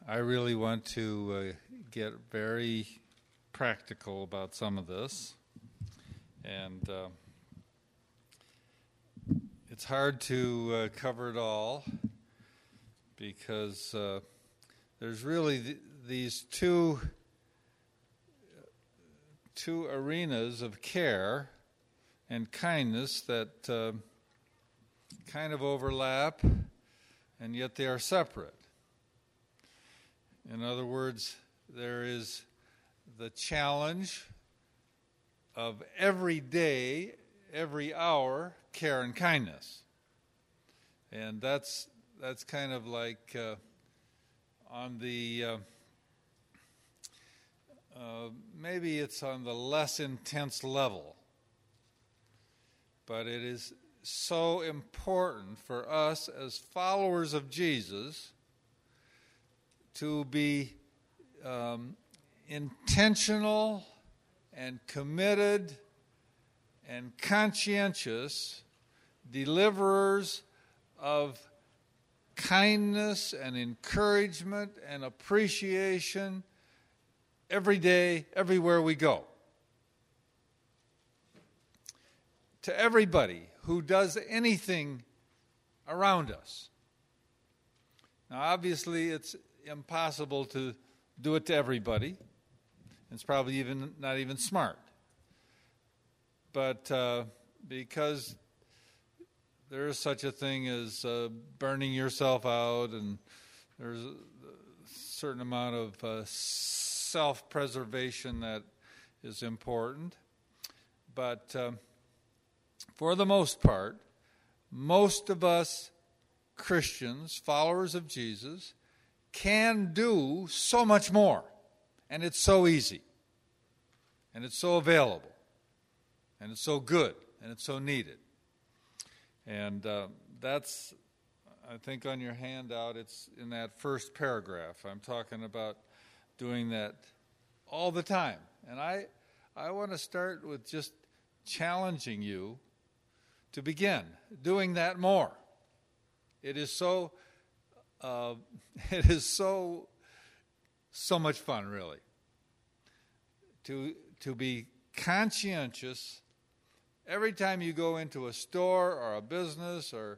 I really want to get very practical about some of this. And it's hard to cover it all because there's really these two arenas of care and kindness that kind of overlap, and yet they are separate. In other words, there is the challenge of every day, every hour, care and kindness. And that's kind of like on the, maybe it's on the less intense level. But it is so important for us as followers of Jesus to be intentional and committed and conscientious deliverers of kindness and encouragement and appreciation every day, everywhere we go. To everybody who does anything around us. Now, obviously, it's impossible to do it to everybody. It's probably not even smart. But because there is such a thing as burning yourself out, and there's a certain amount of self-preservation that is important. But for the most part, most of us Christians, followers of Jesus, can do so much more. And it's so easy. And it's so available. And it's so good. And it's so needed. And that's, I think on your handout, it's in that first paragraph. I'm talking about doing that all the time. And I want to start with just challenging you to begin doing that more. It is so much fun, really, to be conscientious every time you go into a store or a business or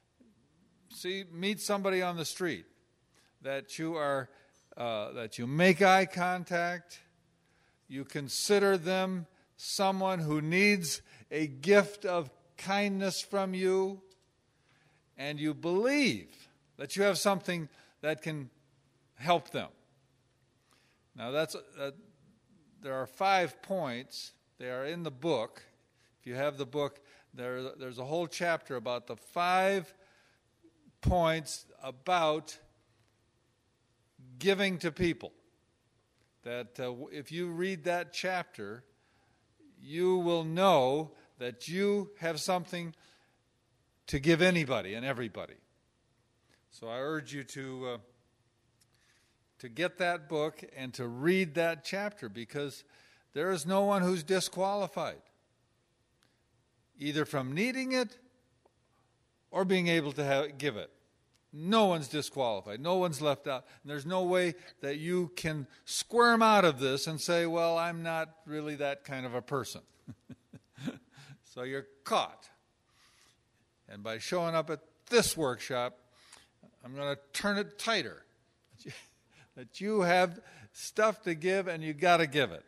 meet somebody on the street, that you make eye contact, you consider them someone who needs a gift of kindness from you, and you believe that you have something that can help them. Now, there are 5 points. They are in the book. If you have the book, there's a whole chapter about the 5 points about giving to people. That if you read that chapter, you will know that you have something to give anybody and everybody. So I urge you to get that book and to read that chapter, because there is no one who's disqualified, either from needing it or being able to give it. No one's disqualified. No one's left out. And there's no way that you can squirm out of this and say, well, I'm not really that kind of a person. So you're caught. And by showing up at this workshop, I'm going to turn it tighter. That you have stuff to give, and you got to give it.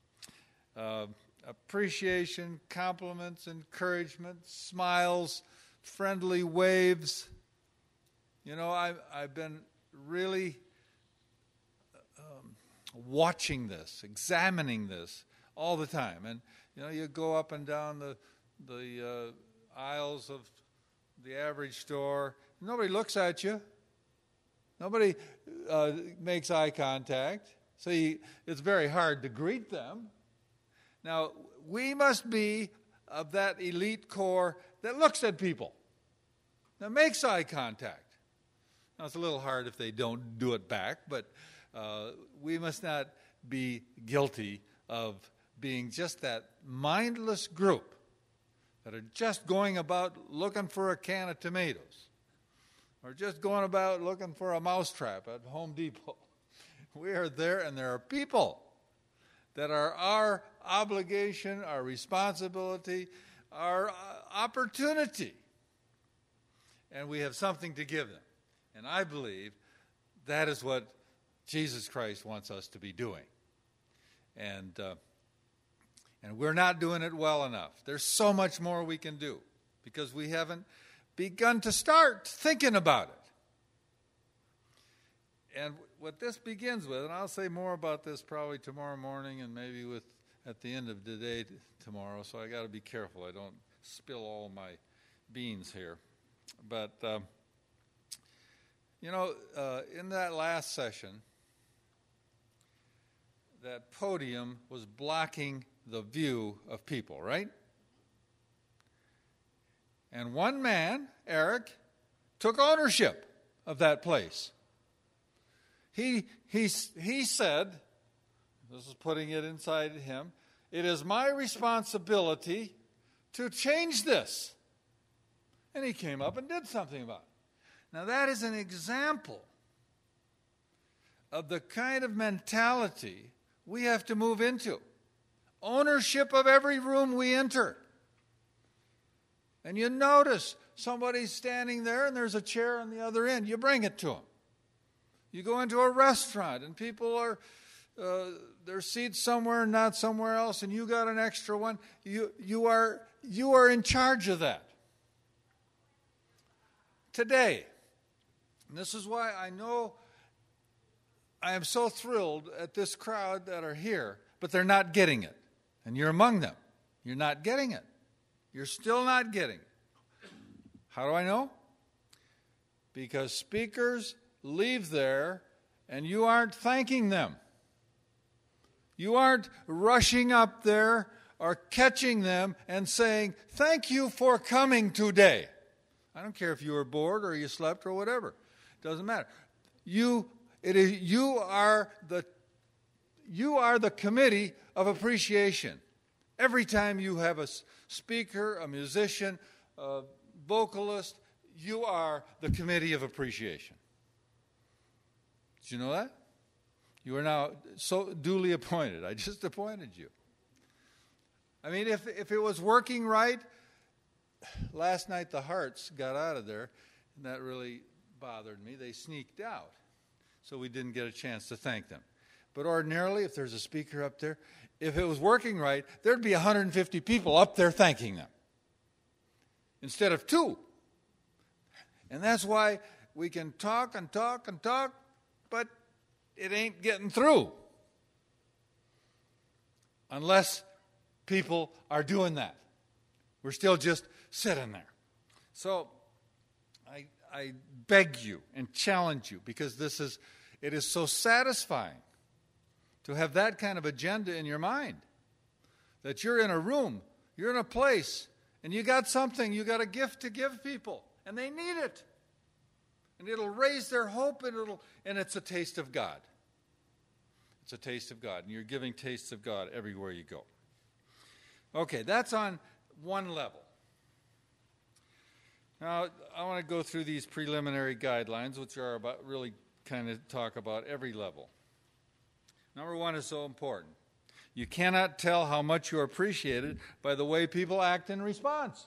Appreciation, compliments, encouragement, smiles, friendly waves. You know, I've been really watching this, examining this all the time. And, you know, you go up and down the aisles of the average store. Nobody looks at you. Nobody makes eye contact. So it's very hard to greet them. Now, we must be of that elite core that looks at people, that makes eye contact. Now, it's a little hard if they don't do it back, but we must not be guilty of being just that mindless group that are just going about looking for a can of tomatoes. or just going about looking for a mousetrap at Home Depot. We are there, and there are people that are our obligation, our responsibility, our opportunity. And we have something to give them. And I believe that is what Jesus Christ wants us to be doing. And we're not doing it well enough. There's so much more we can do because we haven't begun to start thinking about it. And what this begins with, and I'll say more about this probably tomorrow morning and maybe at the end of the day tomorrow, so I got to be careful I don't spill all my beans here. But, in that last session, that podium was blocking the view of people, right? And one man, Eric, took ownership of that place. He said, this is putting it inside him, it is my responsibility to change this. And he came up and did something about it. Now that is an example of the kind of mentality we have to move into. Ownership of every room we enter. And you notice somebody's standing there and there's a chair on the other end. You bring it to them. You go into a restaurant and people are, their seats somewhere and not somewhere else, and you got an extra one. You are in charge of that. Today, and this is why I know I am so thrilled at this crowd that are here, but they're not getting it. And you're among them. You're not getting it. You're still not getting it. How do I know? Because speakers leave there and you aren't thanking them. You aren't rushing up there or catching them and saying, thank you for coming today. I don't care if you were bored or you slept or whatever. It doesn't matter. You are the committee of appreciation. Every time you have a speaker, a musician, a vocalist, you are the committee of appreciation. Did you know that? You are now so duly appointed. I just appointed you. I mean, if it was working right, last night the Hearts got out of there, and that really bothered me. They sneaked out, so we didn't get a chance to thank them. But ordinarily, if there's a speaker up there, if it was working right, there'd be 150 people up there thanking them instead of 2. And that's why we can talk and talk and talk, but it ain't getting through unless people are doing that. We're still just sitting there. So I beg you and challenge you, because it is so satisfying to have that kind of agenda in your mind, that you're in a room, you're in a place, and you got something, you got a gift to give people, and they need it. And it'll raise their hope, and it's a taste of God. It's a taste of God, and you're giving tastes of God everywhere you go. Okay, that's on one level. Now, I want to go through these preliminary guidelines, which are about really kind of talk about every level. Number 1 is so important. You cannot tell how much you are appreciated by the way people act in response.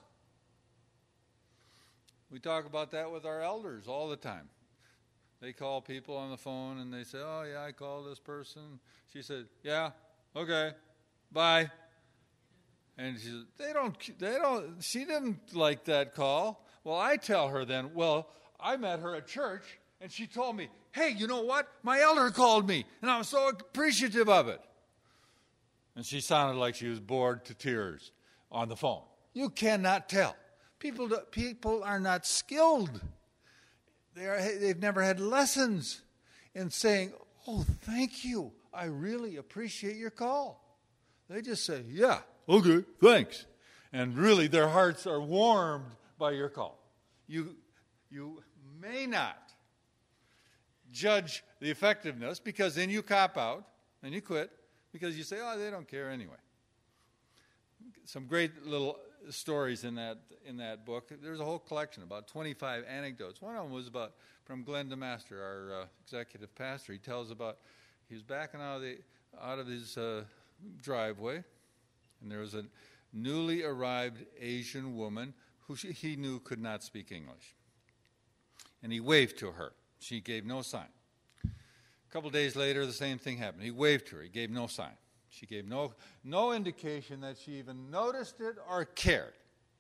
We talk about that with our elders all the time. They call people on the phone and they say, oh, yeah, I called this person. She said, yeah, okay, bye. And she said, she didn't like that call. Well, I tell her then, well, I met her at church and she told me, hey, you know what? My elder called me and I was so appreciative of it. And she sounded like she was bored to tears on the phone. You cannot tell. People are not skilled. They've never had lessons in saying, oh, thank you. I really appreciate your call. They just say, yeah, okay, thanks. And really their hearts are warmed by your call. You may not judge the effectiveness, because then you cop out and you quit because you say, oh, they don't care anyway. Some great little stories in that book. There's a whole collection, about 25 anecdotes. One of them was from Glenn DeMaster, our executive pastor. He tells about he was backing out of his driveway, and there was a newly arrived Asian woman who he knew could not speak English. And he waved to her. She gave no sign. A couple days later, the same thing happened. He waved to her. He gave no sign. She gave no indication that she even noticed it or cared.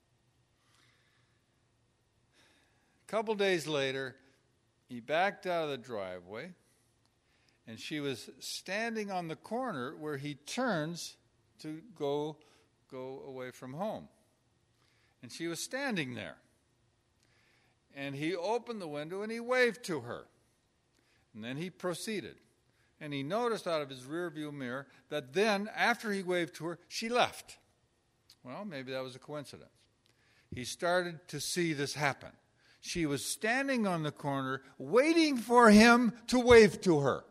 A couple days later, he backed out of the driveway, and she was standing on the corner where he turns to go away from home. And she was standing there. And he opened the window and he waved to her. And then he proceeded. And he noticed out of his rearview mirror that then, after he waved to her, she left. Well, maybe that was a coincidence. He started to see this happen. She was standing on the corner waiting for him to wave to her.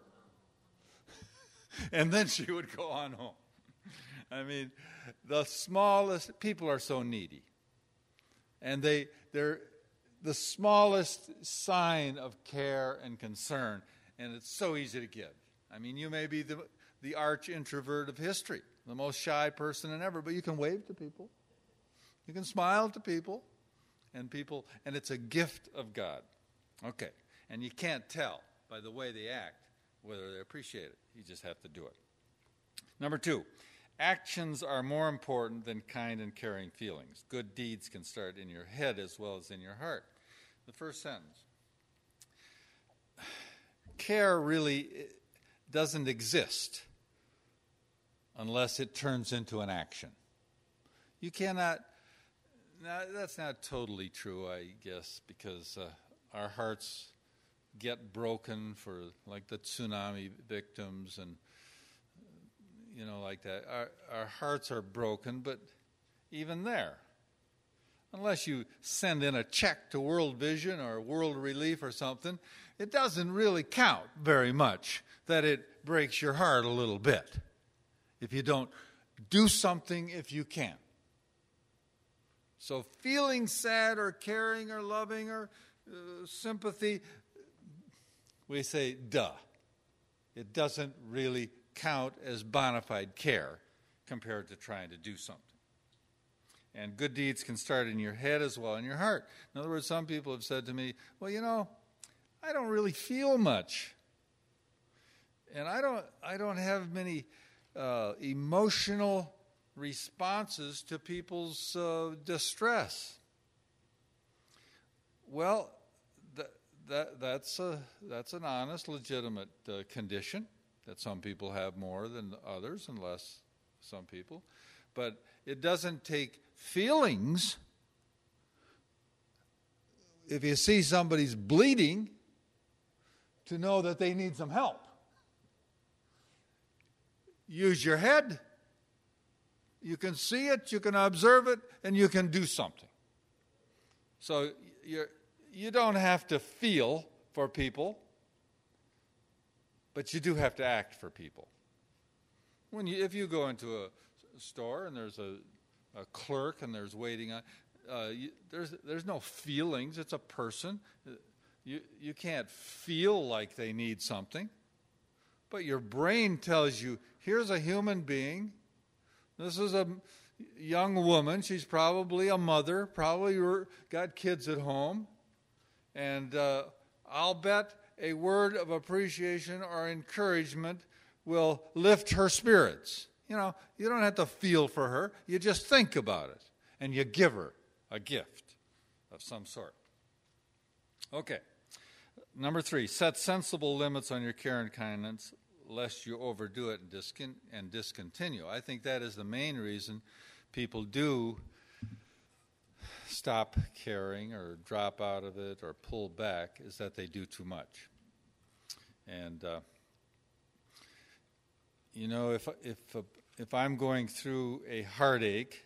And then she would go on home. I mean, the smallest people are so needy. And they're the smallest sign of care and concern, and it's so easy to give. I mean, you may be the arch introvert of history, the most shy person ever, but you can wave to people. You can smile to people, and it's a gift of God. Okay, and you can't tell by the way they act whether they appreciate it. You just have to do it. Number 2, actions are more important than kind and caring feelings. Good deeds can start in your head as well as in your heart. The first sentence. Care really doesn't exist unless it turns into an action. You cannot, now that's not totally true, I guess, because our hearts get broken for like the tsunami victims and like that. Our hearts are broken, but even there, unless you send in a check to World Vision or World Relief or something, it doesn't really count very much that it breaks your heart a little bit if you don't do something if you can. So feeling sad or caring or loving or sympathy, we say, duh. It doesn't really count as bona fide care compared to trying to do something. And good deeds can start in your head as well as in your heart. In other words, some people have said to me, well, I don't really feel much. And I don't have many emotional responses to people's distress. Well, that's an honest, legitimate condition that some people have more than others and less some people. But it doesn't take feelings. If you see somebody's bleeding, to know that they need some help. Use your head. You can see it, you can observe it, and you can do something. So you don't have to feel for people, but you do have to act for people. If you go into a store and there's a clerk and there's waiting on, there's no feelings. It's a person. You can't feel like they need something, but your brain tells you, here's a human being. This is a young woman. She's probably a mother, probably got kids at home, and I'll bet a word of appreciation or encouragement will lift her spirits. You don't have to feel for her. You just think about it, and you give her a gift of some sort. Okay. Number 3, set sensible limits on your care and kindness, lest you overdo it and discontinue. I think that is the main reason people do stop caring or drop out of it or pull back, is that they do too much. And if I'm going through a heartache,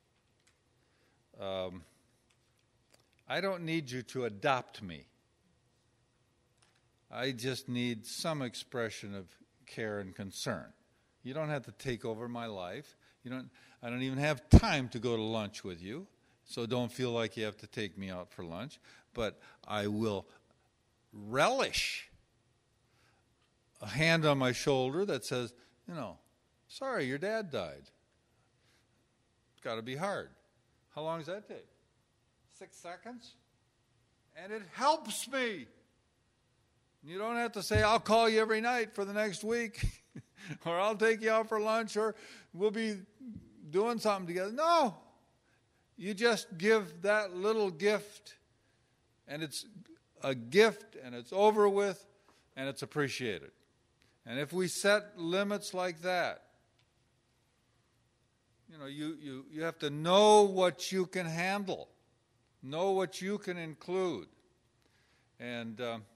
I don't need you to adopt me. I just need some expression of care and concern. You don't have to take over my life. I don't even have time to go to lunch with you, so don't feel like you have to take me out for lunch. But I will relish a hand on my shoulder that says, sorry, your dad died. It's got to be hard. How long does that take? 6 seconds? And it helps me. You don't have to say, I'll call you every night for the next week, or I'll take you out for lunch, or we'll be doing something together. No. You just give that little gift, and it's a gift, and it's over with, and it's appreciated. And if we set limits like that, you have to know what you can handle, know what you can include. And,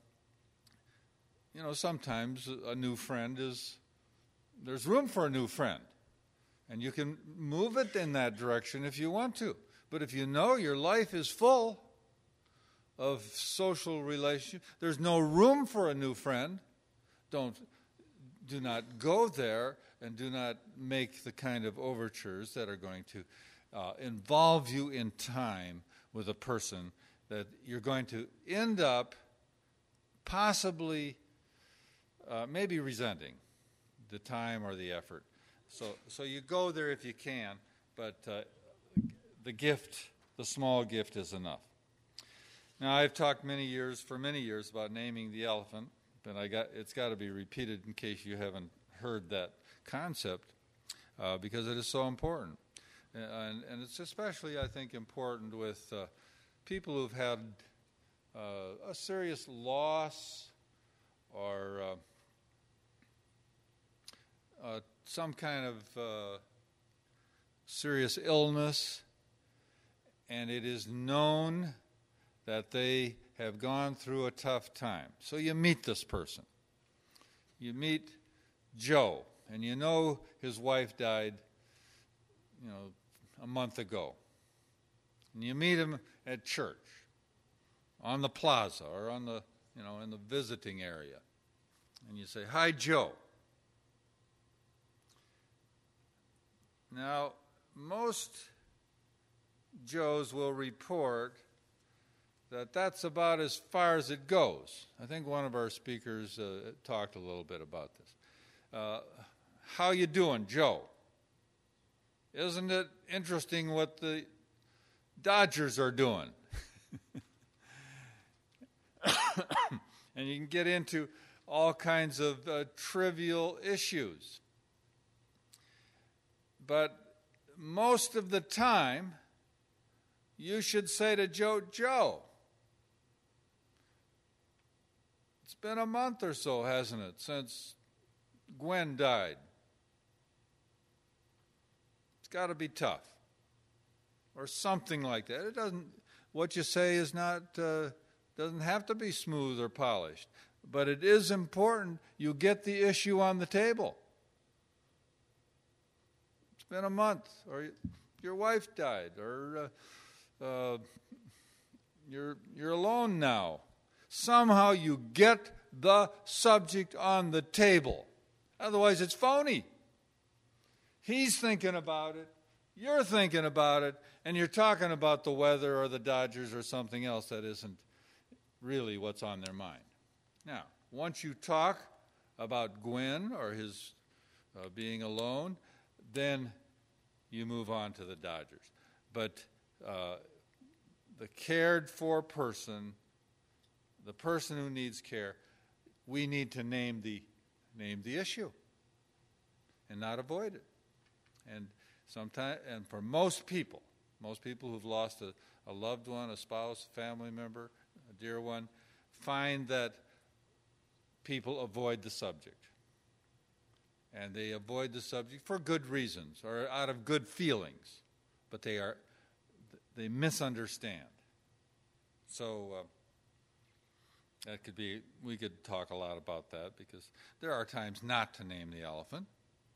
sometimes a new friend there's room for a new friend. And you can move it in that direction if you want to. But if you know your life is full of social relationships, there's no room for a new friend, do not go there, and do not make the kind of overtures that are going to involve you in time with a person that you're going to end up possibly maybe resenting the time or the effort. So you go there if you can, but the small gift is enough. Now, I've talked for many years about naming the elephant, but it's got to be repeated in case you haven't heard that concept, because it is so important. And it's especially, I think, important with people who've had a serious loss or some kind of serious illness, and it is known that they have gone through a tough time. So you meet this person. You meet Joe, and you know his wife died, a month ago. And you meet him at church, on the plaza, or on the, in the visiting area. And you say, "Hi, Joe." Now, most Joes will report that that's about as far as it goes. I think one of our speakers talked a little bit about this. How you doing, Joe? Isn't it interesting what the Dodgers are doing? And you can get into all kinds of trivial issues. But most of the time, you should say to Joe, it's been a month or so, hasn't it, since Gwen died? It's got to be tough. Or something like that. What you say is not, doesn't have to be smooth or polished. But it is important you get the issue on the table. It's been a month, or your wife died, or you're alone now. Somehow you get the subject on the table. Otherwise, it's phony. He's thinking about it, you're thinking about it, and you're talking about the weather or the Dodgers or something else that isn't really what's on their mind. Now, once you talk about Gwen or his being alone, then you move on to the Dodgers. But the cared-for person, the person who needs care, we need to name the issue and not avoid it. And sometimes, and for most people who've lost a loved one, a spouse, a family member, a dear one, find that people avoid the subject. And they avoid the subject for good reasons or out of good feelings, but they misunderstand. So we could talk a lot about that, because there are times not to name the elephant,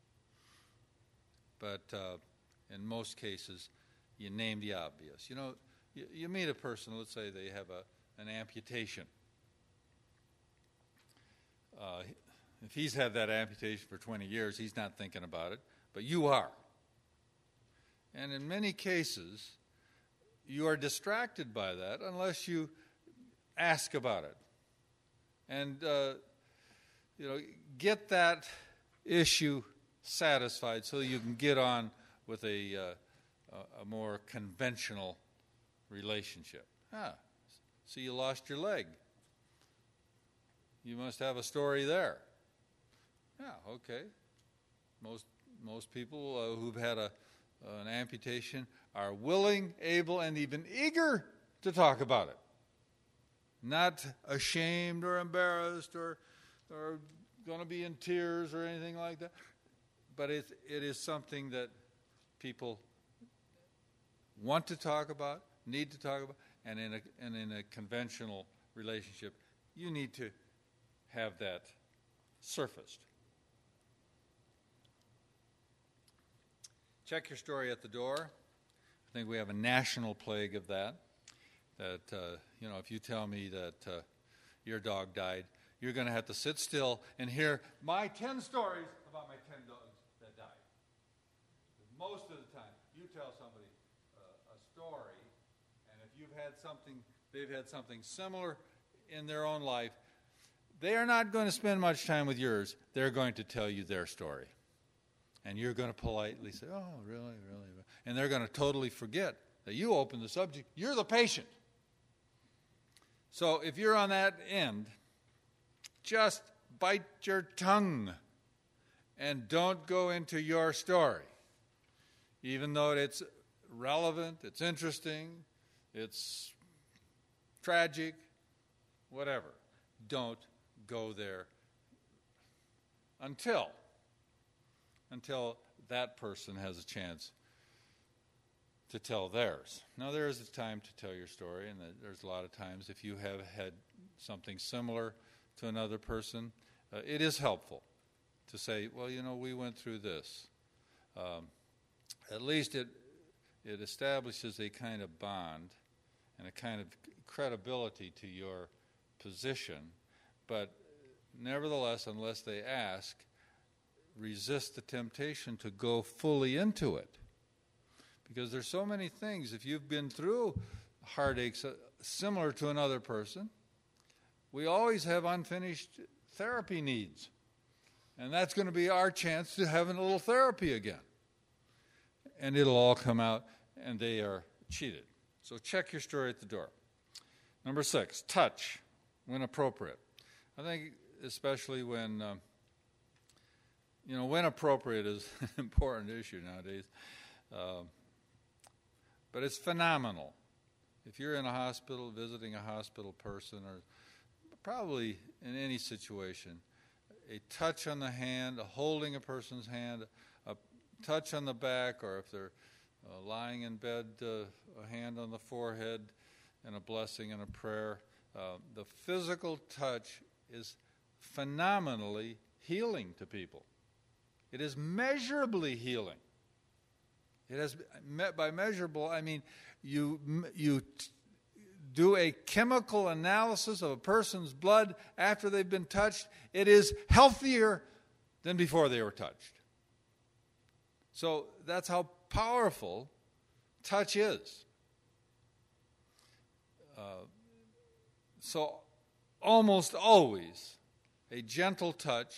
but in most cases, you name the obvious. You meet a person, let's say they have an amputation. If he's had that amputation for 20 years, he's not thinking about it, but you are. And in many cases, you are distracted by that unless you ask about it. And, get that issue satisfied so you can get on with a more conventional relationship. So you lost your leg. You must have a story there. Yeah, okay. Most people who've had an amputation are willing, able, and even eager to talk about it. Not ashamed or embarrassed or going to be in tears or anything like that. But it is something that people want to talk about, need to talk about, and in a conventional relationship, you need to have that surfaced. Check your story at the door. I think we have a national plague of that. That, if you tell me that your dog died, you're going to have to sit still and hear my 10 stories about my 10 dogs that died. Most of the time, you tell somebody a story, and if they've had something similar in their own life, they are not going to spend much time with yours. They're going to tell you their story. And you're going to politely say, oh, really, really? And they're going to totally forget that you opened the subject. You're the patient. So if you're on that end, just bite your tongue and don't go into your story. Even though it's relevant, it's interesting, it's tragic, whatever. Don't go there until that person has a chance to tell theirs. Now, there is a time to tell your story, and there's a lot of times if you have had something similar to another person, it is helpful to say, well, we went through this. At least it establishes a kind of bond and a kind of credibility to your position, but nevertheless, unless they ask, resist the temptation to go fully into it. Because there's so many things. If you've been through heartaches similar to another person, we always have unfinished therapy needs. And that's going to be our chance to have a little therapy again. And it'll all come out, and they are cheated. So check your story at the door. Number 6, touch when appropriate. I think especially when appropriate is an important issue nowadays. But it's phenomenal. If you're in a hospital, visiting a hospital person, or probably in any situation, a touch on the hand, holding a person's hand, a touch on the back, or if they're lying in bed, a hand on the forehead, and a blessing and a prayer. The physical touch is phenomenally healing to people. It is measurably healing. It has, by measurable, I mean you do a chemical analysis of a person's blood after they've been touched. It is healthier than before they were touched. So that's how powerful touch is. So almost always a gentle touch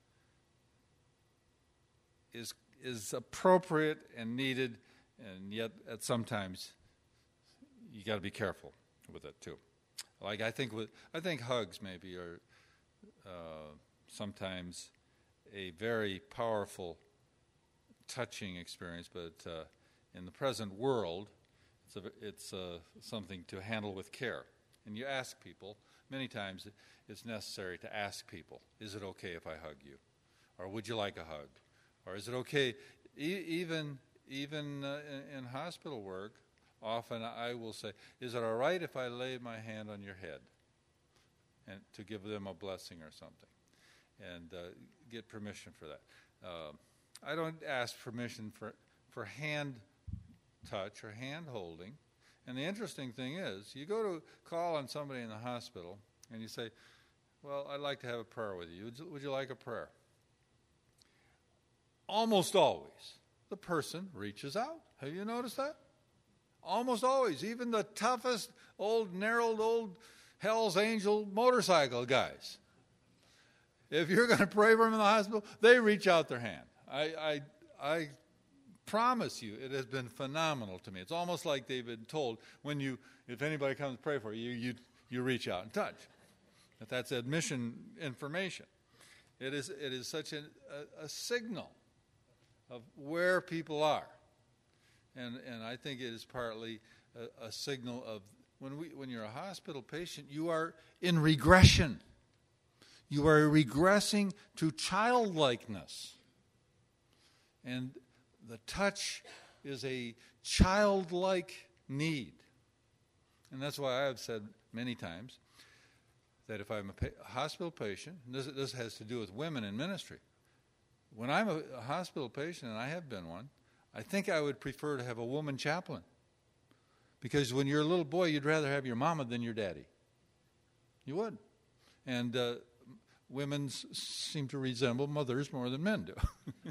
is appropriate and needed, and yet at sometimes you got to be careful with it too. Like I think hugs maybe are sometimes a very powerful touching experience, but in the present world, it's something to handle with care. And you ask people, many times it's necessary to ask people, is it okay if I hug you? Or would you like a hug? Or is it okay, even in hospital work, often I will say, is it all right if I lay my hand on your head and to give them a blessing or something? And get permission for that. I don't ask permission for hand touch or hand holding. And the interesting thing is, you go to call on somebody in the hospital and you say, well, I'd like to have a prayer with you. Would you like a prayer? Almost always, the person reaches out. Have you noticed that? Almost always, even the toughest narrowed old Hell's Angel motorcycle guys. If you're going to pray for them in the hospital, they reach out their hand. I promise you, it has been phenomenal to me. It's almost like they've been told, if anybody comes to pray for you, you reach out and touch. That's admission information. It is such a signal of where people are. And I think it is partly a signal of when you're a hospital patient, you are in regression. You are regressing to childlikeness. And the touch is a childlike need. And that's why I have said many times that if I'm a hospital patient, and this has to do with women in ministry, when I'm a hospital patient, and I have been one, I think I would prefer to have a woman chaplain. Because when you're a little boy, you'd rather have your mama than your daddy. You would. And women seem to resemble mothers more than men do.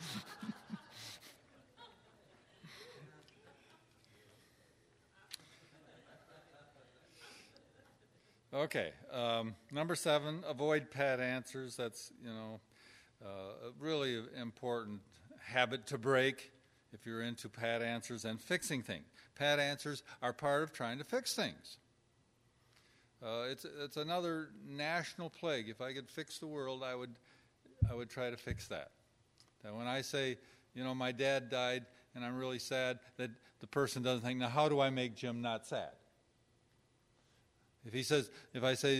Okay. Number 7, avoid pat answers. That's, a really important habit to break if you're into pat answers and fixing things. Pat answers are part of trying to fix things. It's another national plague. If I could fix the world, I would try to fix that. That when I say, my dad died and I'm really sad, that the person doesn't think, now how do I make Jim not sad? If I say,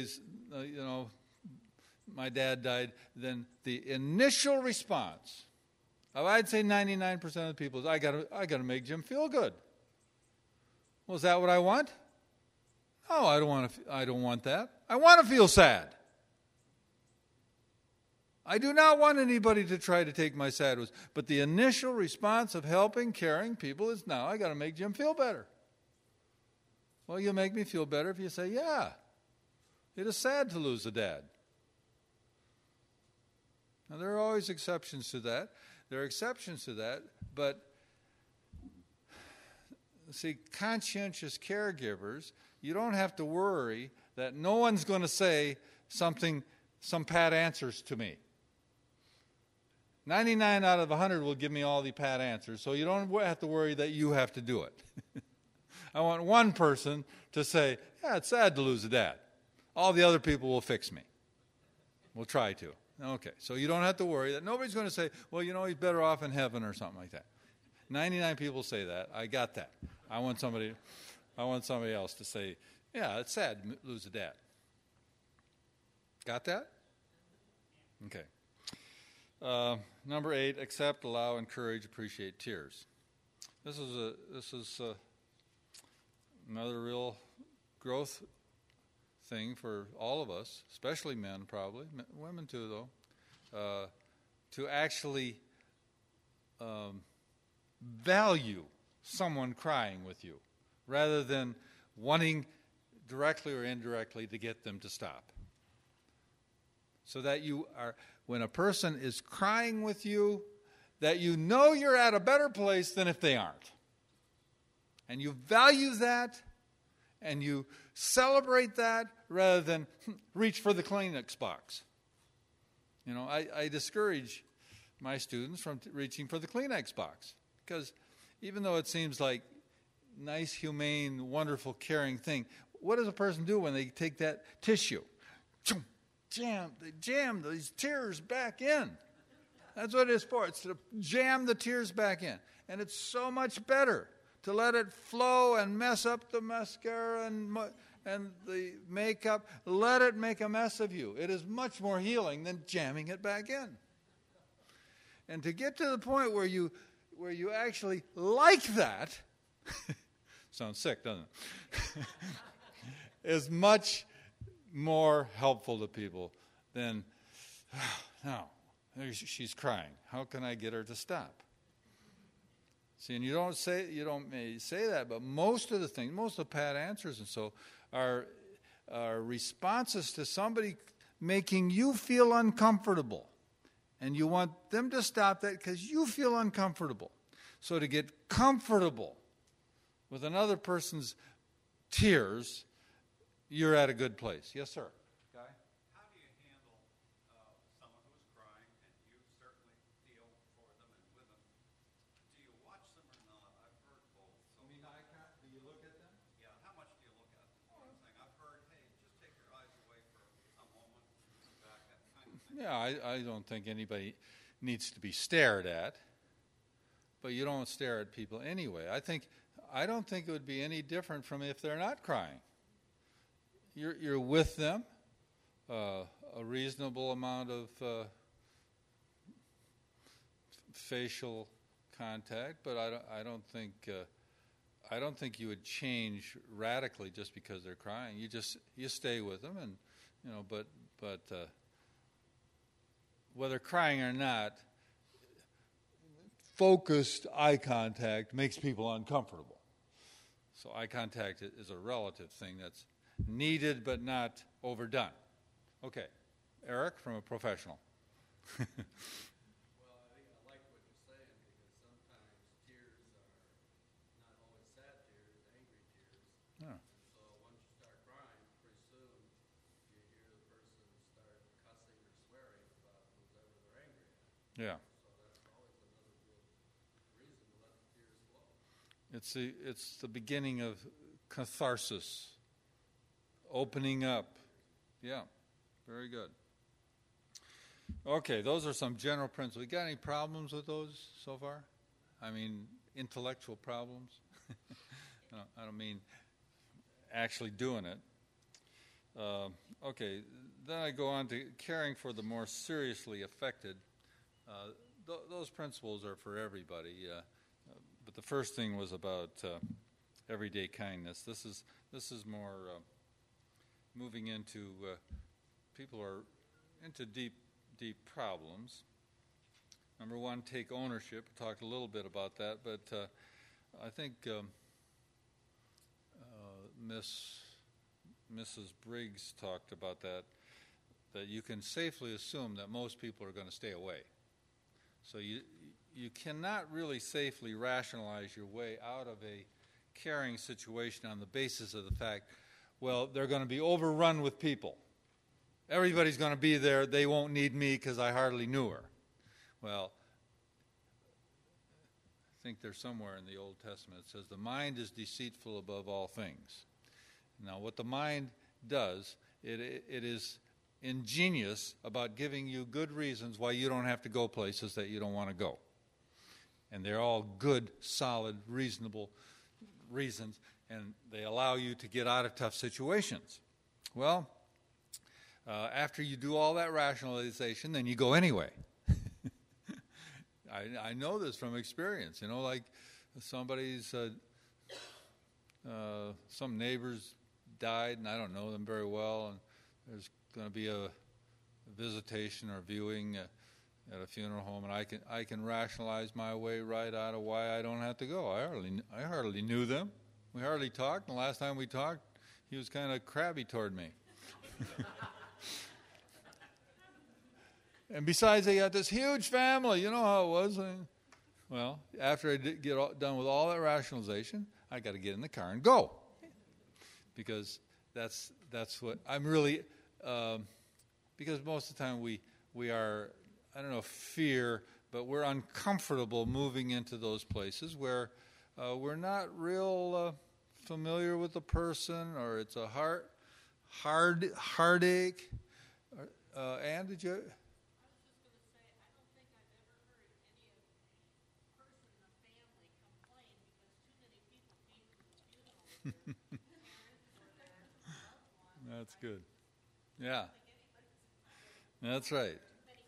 my dad died, then the initial response, I'd say 99% of the people is, I got to make Jim feel good. Well, is that what I want? No, I don't want that. I want to feel sad. I do not want anybody to try to take my sadness. But the initial response of helping, caring people is, now I got to make Jim feel better. Well, you'll make me feel better if you say, yeah, it is sad to lose a dad. Now, there are always exceptions to that. But see, conscientious caregivers, you don't have to worry that no one's going to say some pat answers to me. 99 out of 100 will give me all the pat answers, so you don't have to worry that you have to do it. I want one person to say, yeah, it's sad to lose a dad. All the other people will fix me. We'll try to. Okay, so you don't have to worry that nobody's going to say, well, he's better off in heaven or something like that. 99 people say that. I got that. I want somebody else to say, yeah, it's sad to lose a dad. Got that? Okay. Number 8, accept, allow, encourage, appreciate tears. This is another real growth thing for all of us, especially men probably, women too though, to actually value someone crying with you rather than wanting directly or indirectly to get them to stop. So that when a person is crying with you, that you're at a better place than if they aren't. And you value that, and you celebrate that rather than reach for the Kleenex box. I discourage my students from reaching for the Kleenex box because even though it seems like nice, humane, wonderful, caring thing, what does a person do when they take that tissue? They jam these tears back in. That's what it is for. It's to jam the tears back in. And it's so much better to let it flow and mess up the mascara and the makeup. Let it make a mess of you. It is much more healing than jamming it back in. And to get to the point where you actually like that, sounds sick, doesn't it? Is much more helpful to people than, no, she's crying. How can I get her to stop? See, and you may say that, but most of the pat answers and so are responses to somebody making you feel uncomfortable. And you want them to stop that because you feel uncomfortable. So to get comfortable with another person's tears, you're at a good place. Yes, sir. Guy? How do you handle someone who's crying, and you certainly feel for them and with them? Do you watch them or not? I've heard both. So You mean eye contact? Do you look at them? yeah, how much do you look at them? What I'm saying, I've heard, hey, just take your eyes away for a moment, back, that kind of thing. Yeah, I don't think anybody needs to be stared at, but you don't stare at people anyway. I don't think it would be any different from if they're not crying. You're with them, a reasonable amount of facial contact, but I don't think you would change radically just because they're crying. You stay with them, and but whether crying or not, focused eye contact makes people uncomfortable. So eye contact is a relative thing that's needed but not overdone. Okay, Eric, from a professional. Well, I think I like what you're saying, because sometimes tears are not always sad tears, angry tears. Yeah. And so once you start crying, pretty soon you hear the person start cussing or swearing about whoever they're angry at. Yeah. So that's always another good reason to let the tears flow. It's the beginning of catharsis, opening up. Yeah, very good. Okay, those are some general principles. We got any problems with those so far? I mean, intellectual problems? I don't mean actually doing it. Okay, then I go on to caring for the more seriously affected. Those principles are for everybody. But the first thing was about everyday kindness. This is more moving into people are into deep problems. Number one, take ownership. We talked a little bit about that, but I think Mrs. Briggs talked about that you can safely assume that most people are going to stay away. So you cannot really safely rationalize your way out of a caring situation on the basis of the fact, well, they're going to be overrun with people. Everybody's going to be there. They won't need me because I hardly knew her. Well, I think there's somewhere in the Old Testament it says the mind is deceitful above all things. Now, what the mind does, it is ingenious about giving you good reasons why you don't have to go places that you don't want to go. And they're all good, solid, reasonable reasons, and they allow you to get out of tough situations. Well, after you do all that rationalization, then you go anyway. I know this from experience. Like somebody's, some neighbors died, and I don't know them very well, and there's going to be a visitation or viewing at a funeral home, and I can rationalize my way right out of why I don't have to go. I hardly knew them. We hardly talked, and the last time we talked, he was kind of crabby toward me. And besides, they got this huge family. You know how it was. Well, after I get done with all that rationalization, I got to get in the car and go, because that's what I'm really. Because most of the time we are, I don't know, fear, but we're uncomfortable moving into those places where we're not real familiar with the person, or it's a heartache. Ann, did you? That's good. Yeah. That's right.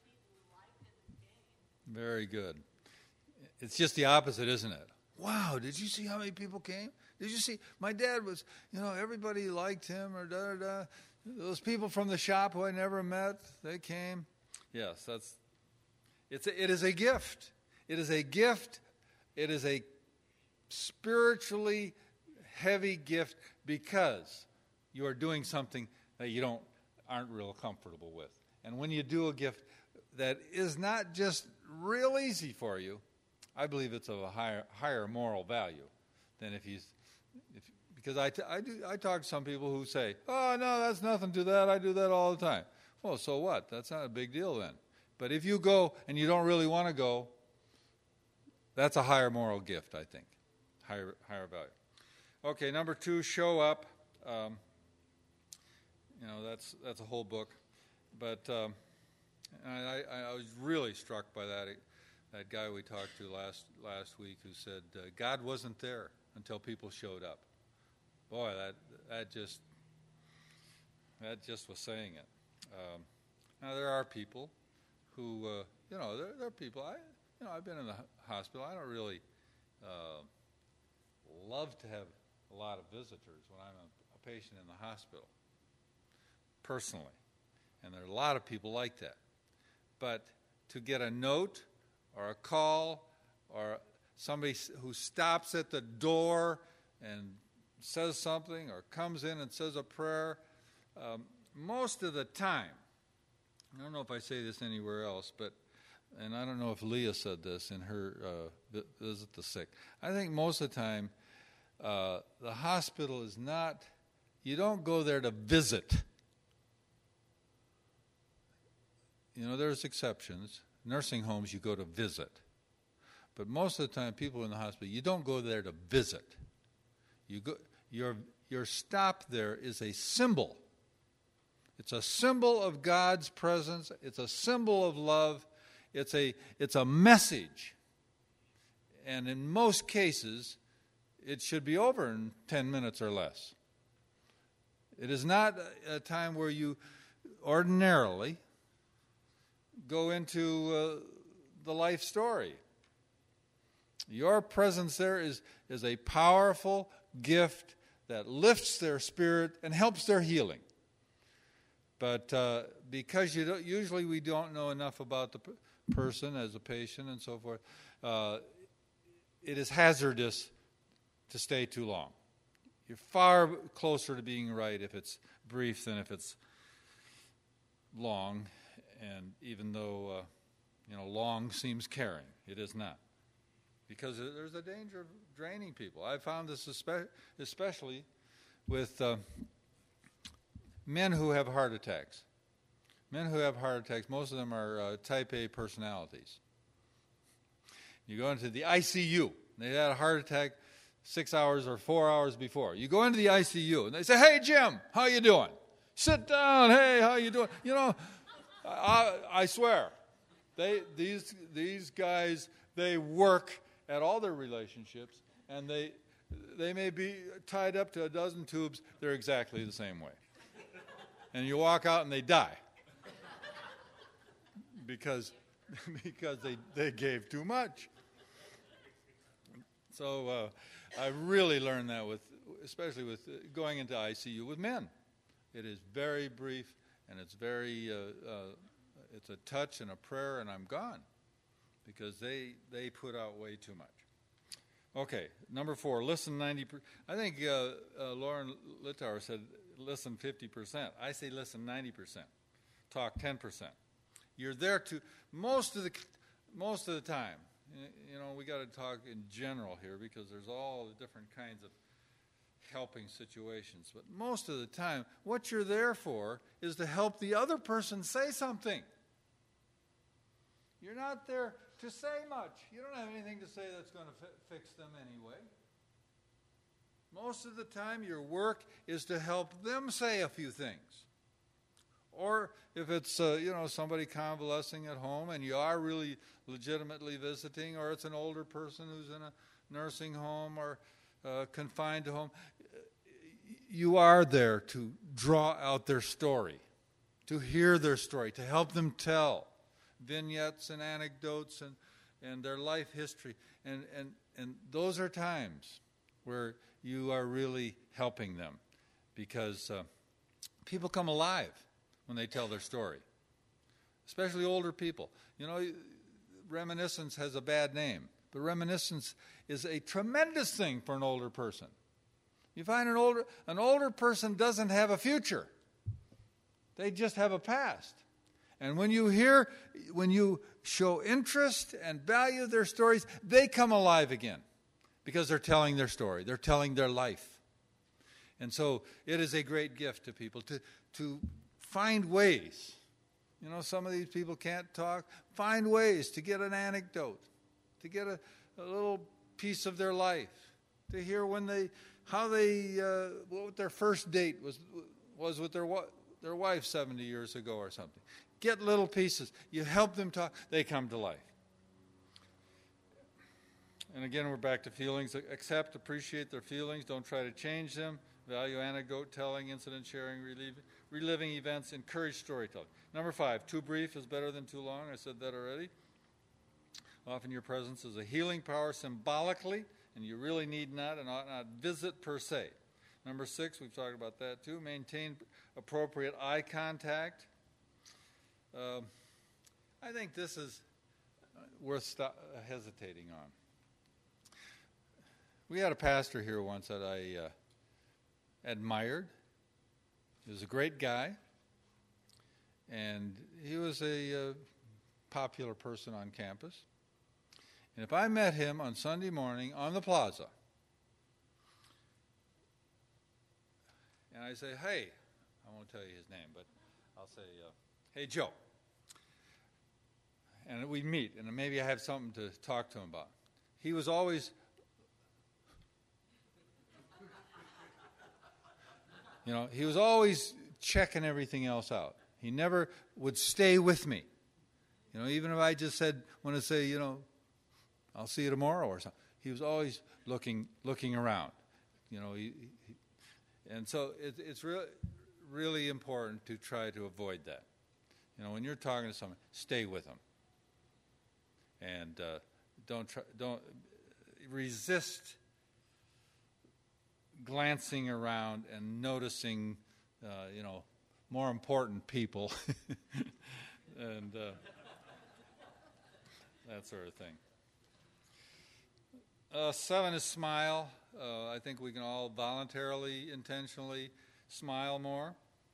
Very good. It's just the opposite, isn't it? Wow, did you see how many people came? Did you see? My dad was, everybody liked him, or da-da-da. Those people from the shop who I never met, they came. Yes, it is a gift. It is a gift. It is a spiritually heavy gift, because you are doing something that you aren't real comfortable with. And when you do a gift that is not just real easy for you, I believe it's of a higher moral value than because I talk to some people who say, oh, no, that's nothing to that. I do that all the time. Well, so what? That's not a big deal then. But if you go and you don't really want to go, that's a higher moral gift, I think. Higher value. Okay, number 2, show up. That's a whole book. But I was really struck by that guy we talked to last week who said God wasn't there until people showed up. Boy, that just was saying it. Now there are people who there are people. I've been in the hospital. I don't really love to have a lot of visitors when I'm a patient in the hospital, personally. And there are a lot of people like that. But to get a note or a call or somebody who stops at the door and says something or comes in and says a prayer, most of the time, I don't know if I say this anywhere else, and I don't know if Leah said this in her Visit the Sick. I think most of the time, the hospital is not, you don't go there to visit. There's exceptions. Nursing homes, you go to visit. But most of the time, people in the hospital, you don't go there to visit. You go. Your stop there is a symbol. It's a symbol of God's presence. It's a symbol of love. It's a message. And in most cases, it should be over in 10 minutes or less. It is not a time where you ordinarily go into the life story. Your presence there is a powerful gift that lifts their spirit and helps their healing. But because usually we don't know enough about the person as a patient and so forth, it is hazardous to stay too long. You're far closer to being right if it's brief than if it's long. And even though long seems caring, it is not, because there's a danger of draining people. I found this especially with men who have heart attacks. Men who have heart attacks, most of them are type A personalities. You go into the ICU. They had a heart attack 6 hours or 4 hours before. You go into the ICU and they say, "Hey, Jim, how you doing? Sit down. Hey, how you doing?" I swear, these guys, they work at all their relationships, and they may be tied up to a dozen tubes. They're exactly the same way. And you walk out and they die because they gave too much. So I really learned that especially with going into ICU with men. It is very brief. And it's very, it's a touch and a prayer, and I'm gone, because they put out way too much. Okay, number 4, listen 90%. I think Lauren Littauer said listen 50%. I say listen 90%. Talk 10%. You're there to most of the time. We got to talk in general here because there's all the different kinds of helping situations. But most of the time, what you're there for is to help the other person say something. You're not there to say much. You don't have anything to say that's going to fix them anyway. Most of the time, your work is to help them say a few things. Or if it's somebody convalescing at home and you are really legitimately visiting, or it's an older person who's in a nursing home or confined to home, you are there to draw out their story, to hear their story, to help them tell vignettes and anecdotes and their life history. And those are times where you are really helping them, because people come alive when they tell their story, especially older people. Reminiscence has a bad name, but reminiscence is a tremendous thing for an older person. You find an older person doesn't have a future. They just have a past. And when you show interest and value their stories, they come alive again because they're telling their story. They're telling their life. And so it is a great gift to people to find ways. You know, some of these people can't talk. Find ways to get an anecdote, to get a little piece of their life, to hear what their first date was with their wife 70 years ago or something. Get little pieces. You help them talk, they come to life. And again, we're back to feelings. Accept, appreciate their feelings. Don't try to change them. Value anecdote telling, incident sharing, reliving events. Encourage storytelling. Number 5, too brief is better than too long. I said that already. Often your presence is a healing power symbolically, and you really need not and ought not visit per se. Number 6, we've talked about that too. Maintain appropriate eye contact. I think this is worth hesitating on. We had a pastor here once that I admired. He was a great guy, and he was a popular person on campus. And if I met him on Sunday morning on the plaza, and I say, hey, I won't tell you his name, but I'll say, hey, Joe. And we'd meet, and maybe I have something to talk to him about. He was always, he was always checking everything else out. He never would stay with me. Even if I just want to say, I'll see you tomorrow or something. He was always looking around. And so it's really important to try to avoid that. When you're talking to someone, stay with them, and don't resist glancing around and noticing, more important people, and that sort of thing. 7 is smile. I think we can all voluntarily, intentionally smile more.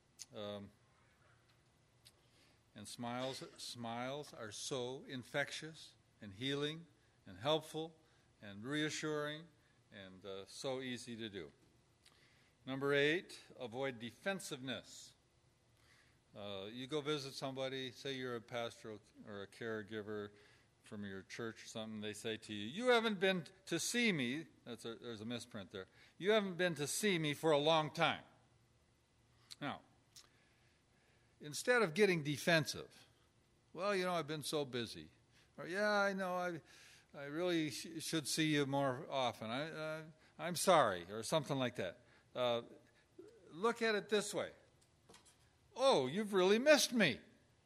And smiles are so infectious and healing and helpful and reassuring and so easy to do. Number 8, avoid defensiveness. You go visit somebody, say you're a pastor or a caregiver from your church or something, they say to you, you haven't been to see me, there's a misprint there, you haven't been to see me for a long time. Now, instead of getting defensive, well, I've been so busy, or yeah, I know, I really should see you more often, I'm sorry, or something like that. Look at it this way. Oh, you've really missed me.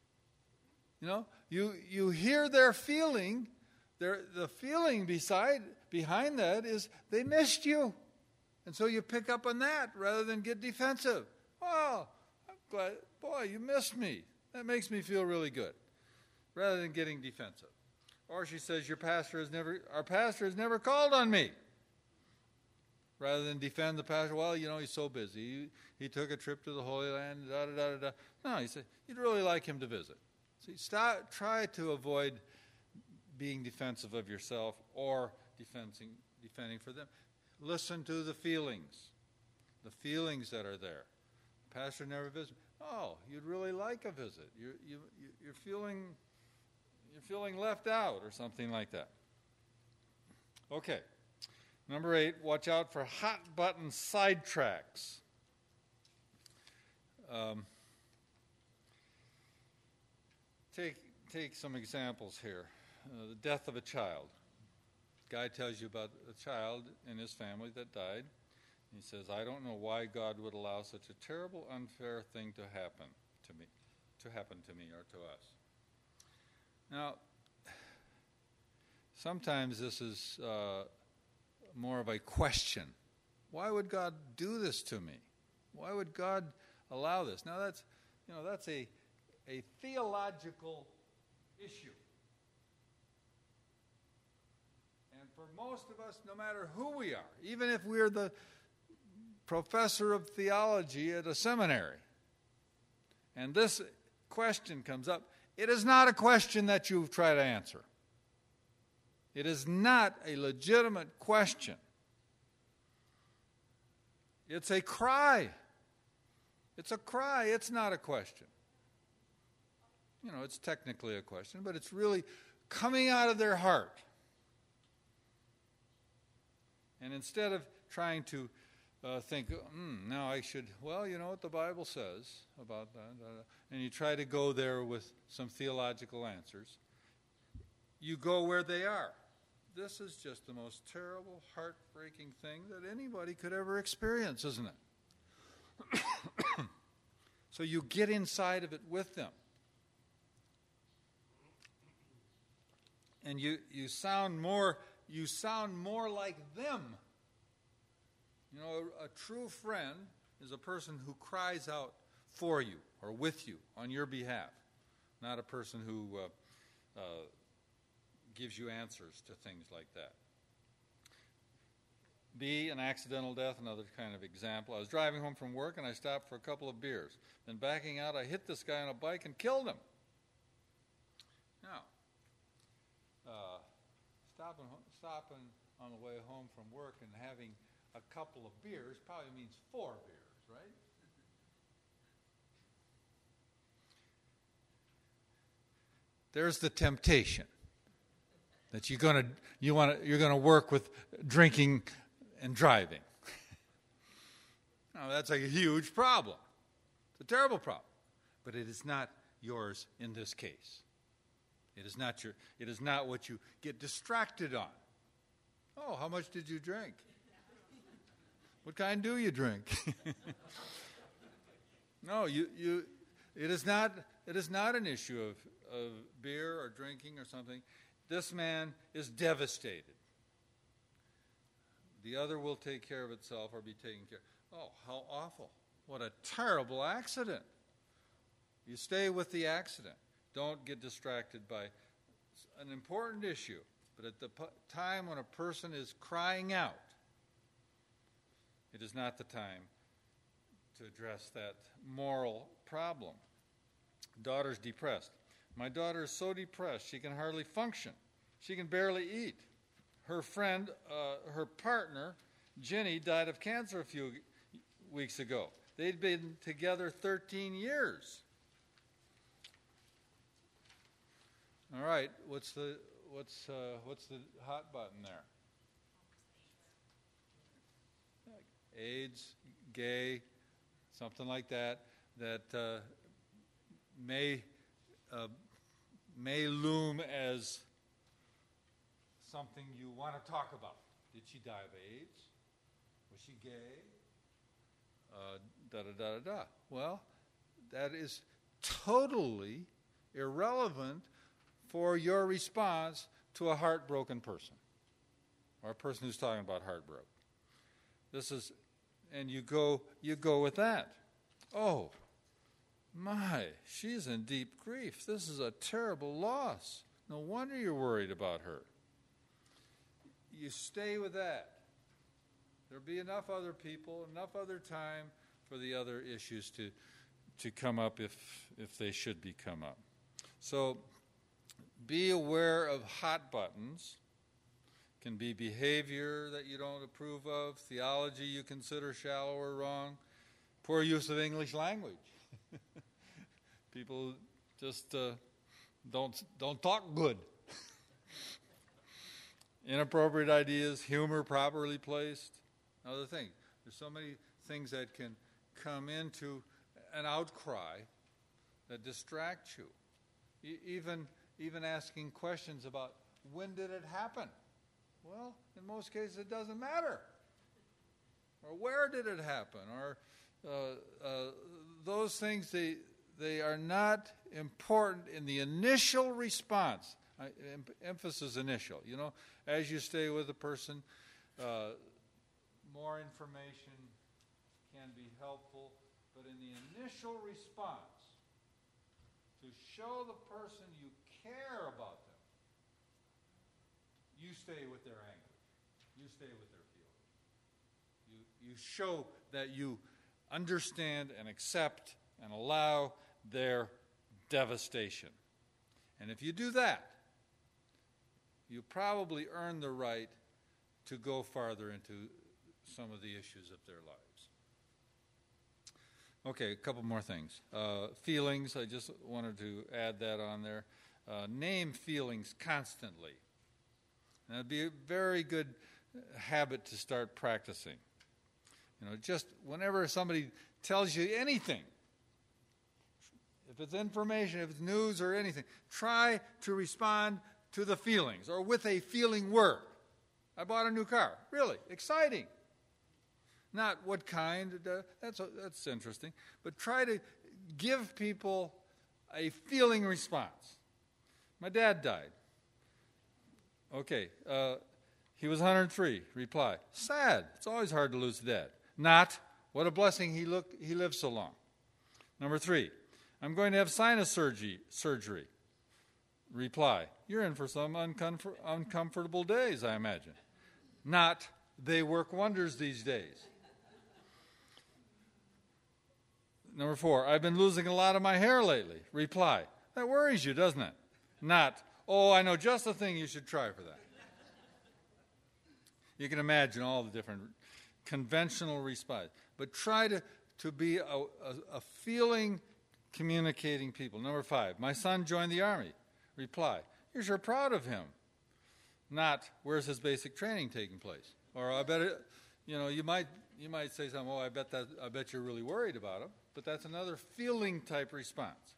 You hear their feeling. The feeling behind that is they missed you. And so you pick up on that rather than get defensive. Oh, I'm glad, boy, you missed me. That makes me feel really good. Rather than getting defensive. Or she says, our pastor has never called on me. Rather than defend the pastor, well, he's so busy. He took a trip to the Holy Land, da-da-da-da-da. No, he said, you'd really like him to visit. So try to avoid being defensive of yourself or defending for them. Listen to the feelings that are there. Pastor never visited. Oh, you'd really like a visit. You're feeling left out or something like that. Okay. Number 8, watch out for hot button sidetracks. Take some examples here. The death of a child. Guy tells you about a child in his family that died. He says, I don't know why God would allow such a terrible, unfair thing to happen to me or to us. Now, sometimes this is more of a question. Why would God do this to me? Why would God allow this? Now that's a theological issue. And for most of us, no matter who we are, even if we're the professor of theology at a seminary, and this question comes up, it is not a question that you try to answer. It is not a legitimate question. It's a cry. It's a cry. It's not a question. You know, it's technically a question, but it's really coming out of their heart. And instead of trying to think, now I should, well, you know what the Bible says about that, and you try to go there with some theological answers, you go where they are. This is just the most terrible, heartbreaking thing that anybody could ever experience, isn't it? So you get inside of it with them. And you sound more like them. You know, a true friend is a person who cries out for you or with you on your behalf, not a person who gives you answers to things like that. B, an accidental death, another kind of example. I was driving home from work and I stopped for a couple of beers. Then backing out, I hit this guy on a bike and killed him. Now, stopping on the way home from work and having a couple of beers probably means 4 beers, right? There's the temptation that you're going to work with drinking and driving. Now, that's a huge problem. It's a terrible problem, but it is not yours in this case. It is not what you get distracted on. Oh, how much did you drink? What kind do you drink? No, it is not an issue of beer or drinking or something. This man is devastated. The other will take care of itself or be taken care of. Oh, how awful. What a terrible accident. You stay with the accident. Don't get distracted by an important issue. But at the time when a person is crying out, it is not the time to address that moral problem. Daughter's depressed. My daughter is so depressed she can hardly function. She can barely eat. Her friend, her partner, Jenny, died of cancer a few weeks ago. They'd been together 13 years. All right, what's the hot button there? AIDS, gay, something like that may loom as something you want to talk about. Did she die of AIDS? Was she gay? Well, that is totally irrelevant for your response to a heartbroken person or a person who's talking about heartbreak. And you go with that. Oh, my, she's in deep grief. This is a terrible loss. No wonder you're worried about her. You stay with that. There'll be enough other people, enough other time for the other issues to come up if they should come up. So be aware of hot buttons. Can be behavior that you don't approve of, theology you consider shallow or wrong, poor use of English language. People just don't talk good. Inappropriate ideas, humor properly placed. Another thing, there's so many things that can come into an outcry that distract you. Even asking questions about when did it happen? Well, in most cases it doesn't matter. Or where did it happen? Or those things, they are not important in the initial response. Emphasis initial. You know, as you stay with a person, more information can be helpful, but in the initial response, to show the person you care about them, you stay with their anger. You stay with their feelings. You show that you understand and accept and allow their devastation. And if you do that, you probably earn the right to go farther into some of the issues of their lives. Okay, a couple more things. Feelings, I just wanted to add that on there. Name feelings constantly. And that'd be a very good habit to start practicing. Just whenever somebody tells you anything, if it's information, if it's news or anything, try to respond to the feelings or with a feeling word. I bought a new car. Really? Exciting. Not what kind. That's interesting. But try to give people a feeling response. My dad died. Okay. He was 103. Reply. Sad. It's always hard to lose a dad. Not. What a blessing he lived so long. Number 3. I'm going to have sinus surgery. Reply. You're in for some uncomfortable days, I imagine. Not. They work wonders these days. Number 4. I've been losing a lot of my hair lately. Reply. That worries you, doesn't it? Not. Oh, I know just the thing you should try for that. You can imagine all the different conventional responses. But try to be a feeling communicating people. Number 5. My son joined the Army. Reply. You're sure proud of him. Not, where's his basic training taking place? Or I bet it, you might say something, I bet you're really worried about him. But that's another feeling type response.